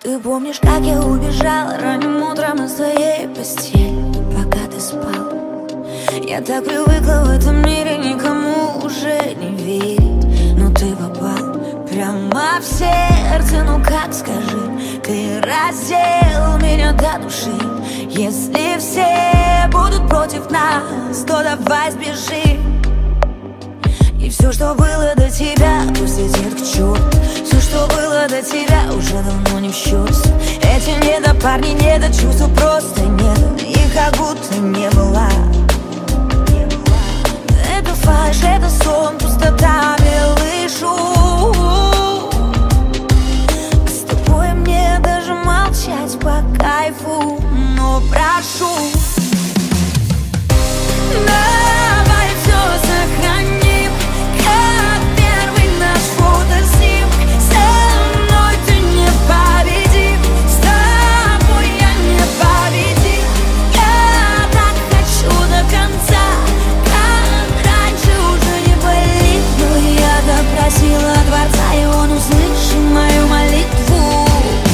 Ты помнишь, как я убежала ранним утром из твоей постели, пока ты спал? Я так привыкла в этом мире никому уже не верить, но ты попал прямо в сердце. Ну как, скажи, ты раздел меня до души. Если все будут против нас, то давай сбежим. И все, что было до тебя, пусть летит к черту. Все, что было до тебя, уже давно не в счет. Эти недопарни, недочувства просто нет, их как будто не было. Это фальшь, это сон, пустота, белый шум. С тобой мне даже молчать по кайфу, но прошу, давай все сохраним, как первый наш фотоснимок. Со мной ты непобедим, с тобой я непобедим. Я так хочу до конца, как раньше уже не болит. Но я допросила Творца, и он услышал мою молитву.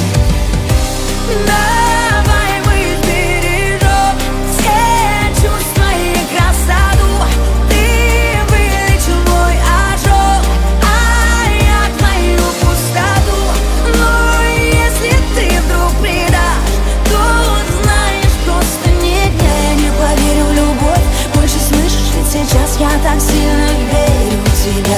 Давай мы сбережем все чувства и красоту. Ты вылечил мой ожог, а я твою пустоту. Но если ты вдруг предашь, то знаешь, просто нет, я не поверю в любовь больше, слышишь, ведь сейчас я так сильно верю в тебя.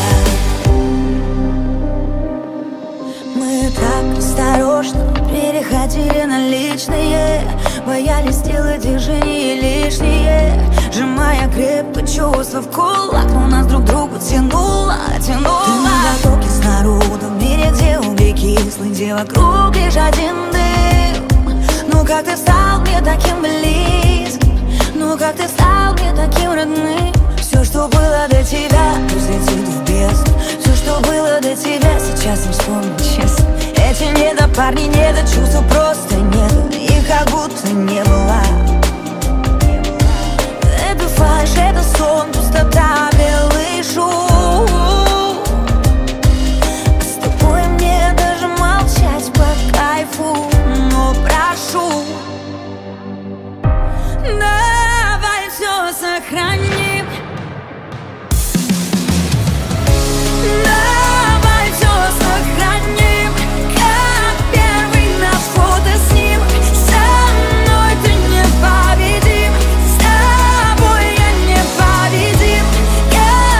Мы так осторожно переходили на личные, боялись сделать движения лишние, сжимая крепко чувства в кулак, но нас друг к другу тянуло. Ты на потоке с народом, в мире, где угли кислые, где вокруг лишь один дым. Ну как ты стал мне таким близким, ну как ты стал мне таким родным. Все, что было до тебя, пусть летит в бездну. Все, что было до тебя, сейчас не вспомню честно. Эти недопарни, недочувства просто нет, их как будто не было. Это фальшь, это сон, пустота, белый шум. С тобой мне даже молчать по кайфу, но прошу, давай все сохраним. Давай все сохраним, как первый наш фотоснимок. Со мной ты непобедим, с тобой я непобедим. Я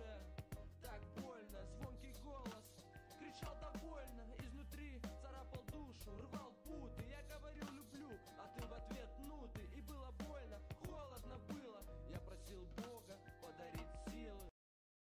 уже